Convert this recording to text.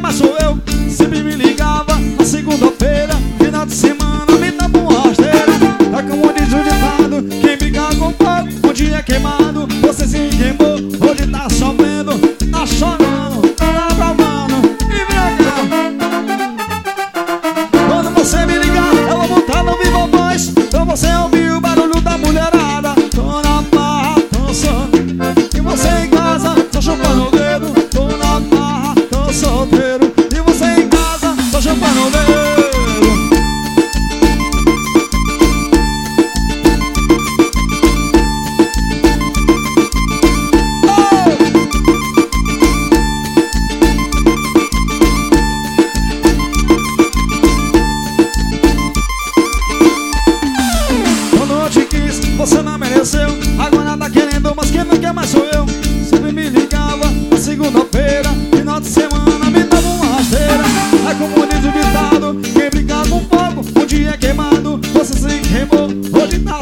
mais sou eu. Sempre me ligava na segunda-feira, final de semana me dava uma rasteira. Tá como diz o ditado, quem briga com fogo, um dia queimado. Você se queimou, hoje tá chovendo, tá chorando, tá bravando e vem cá. Quando você me ligar, eu vou botar no Viva Voz, pra você ouvir o barulho da mulherada. Tô na barra, dançando, e você em casa, só chupando o dedo. Tô na barra, tô solteiro, e você em casa, só chupando o dedo. Você não mereceu, agora tá querendo, mas quem não quer mais sou eu. Sempre me ligava na segunda-feira, final de semana me dava uma rasteira. É como diz o ditado, quem brinca com fogo, um dia é queimado. Você se queimou, hoje tá